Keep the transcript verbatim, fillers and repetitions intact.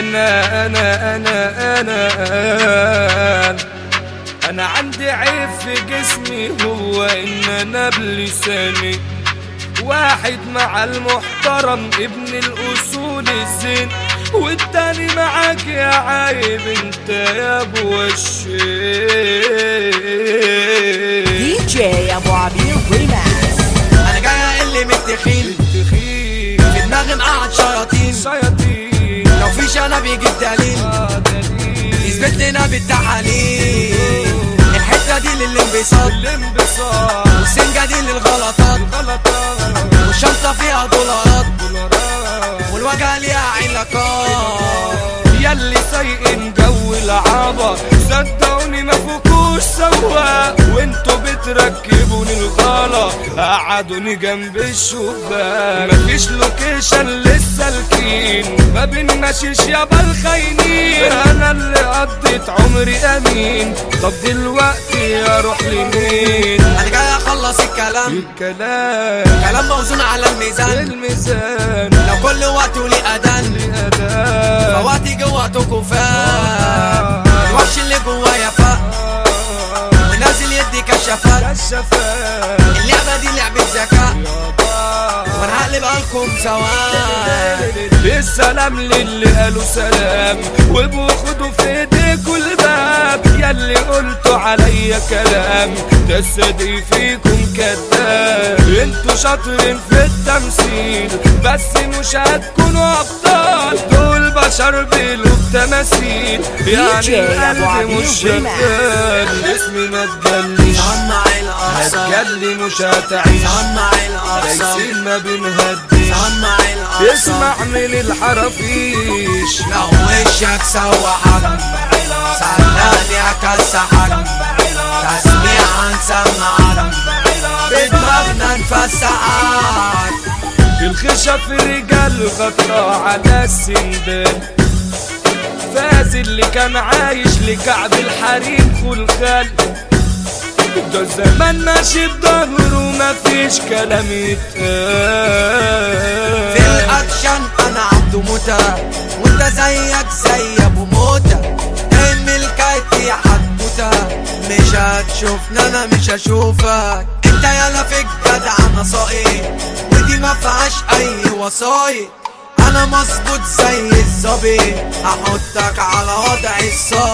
انا انا انا انا انا عندي عيب في جسمي، هو ان انا بلساني واحد مع المحترم ابن الاصول الزين، والتاني معاك يا عايب انت يا ابو الشيخ. دي جي ابو عبير ريماكس. انا جاي اقل من التخيل في دماغي مقعد شياطين شياطين، لو في شنب بيجيب دليل يثبت لنا بالتحاليل. الحته دي للانبساط والسنجه دي للغلطات، والشنطه فيها دولارات والوجهه ليها علاقات. ياللي سايقين جو العبا صدقوني ما فوكوش سوا، وانتوا بتركبوني الغلا قعدوني جنب الشباك. مفيش لوكيشن للسالكين ما بنمشيش يابا الخاينين، انا اللي قضيت عمري امين. طب دلوقتي اروح لمين؟ انا جاي اخلص الكلام الكلام كلام موزون على الميزان الميزان، لو كل وقت وليه اذان فوقتي جواتكوا فاق. الوحش اللي جوايا فاق ونازل يدي كشافات. اللعبة دي لعبة ذكاء وانا هقلبها لكم سواء. السلام للي قالوا سلام وباخدوا في ايديكوا الباب. ياللي قلتوا عليا كلام تصدق فيكم كداب. انتوا شاطرين في التمثيل بس مش هتكونوا ابطال، دول بشر بيلوا بتماثيل يعني القلب مش شغال. اسمي ما تجليش هتجلي مش هتعيش، دايسين ما بنهديش اسمع من الحرافيش. لو وشك سوحك سألني اكسحك تسميع هنسمعك بدماغنا نفسعك. الخشب رجال غطى على السندال، فاز اللي كان عايش لكعب الحريم خلخال. ده زمان ماشي بظهره مفيش كلام يتقال. في الاكشن انا عبده موتة وانت زيك زي ابو موتة. ام الكايت يا حدوتة مش هتشوفنا انا مش هشوفك. انت يالا في الجدع نصائي ودي ما فيهاش اي وصايد. انا مظبوط زي الظبي احطك على وضع الصاي.